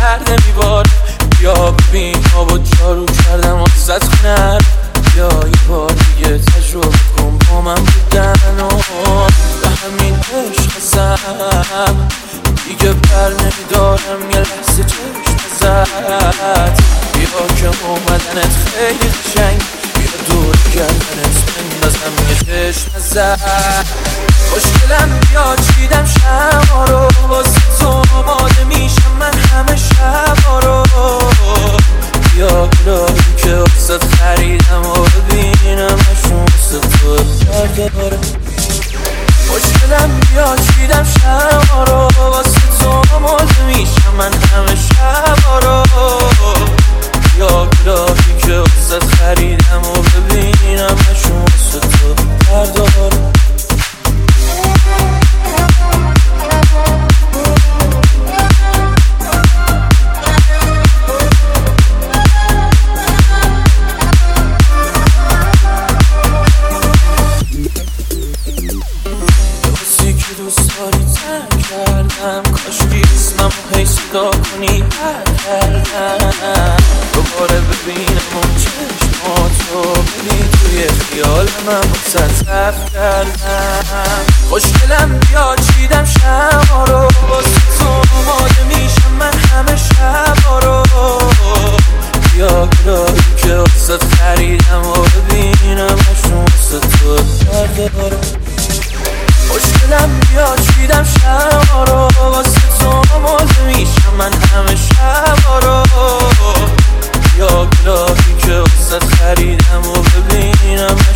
گرده میبار. بیا ببین آبا جارو کردم واسه خونه. بیا یه بار دیگه تجربه کن با من بودن و به همین عشق ازم دیگه بر نمیدارم یه لحظه چشم ازت. بیا که اومدنت خیلی قشنگ، بیا دور گردنت بندازم یه چشم ازت. خوشگلم بیا چیدم شما رو واسه تو آماده میشم من همه شبا رو. بیا گلایی که واسه خریدم و ببینم اشون واسه تو داره. خوشگلم بیا چیدم شما رو واسه تو آماده میشم من همه شبا رو. بیا گلایی که واسه خریدم و ببینم اشون واسه تو داره. کاشکی اسمم رو هی صدا کنی کردم دوباره ببینم اون چشماتو ببین توی خیال من بسد صرف کردم. خوشگلم بیا چیدم شما رو واسه تو آماده میشم من همه شبا رو. بیا گلایی که واسه خریدم و ببینم اشون واسه تو داره. خوشگلم بیا چیدم شما رو واسه تو آماده میشم من همه شبا رو. یا گلایی که واسه خریدم و ببینم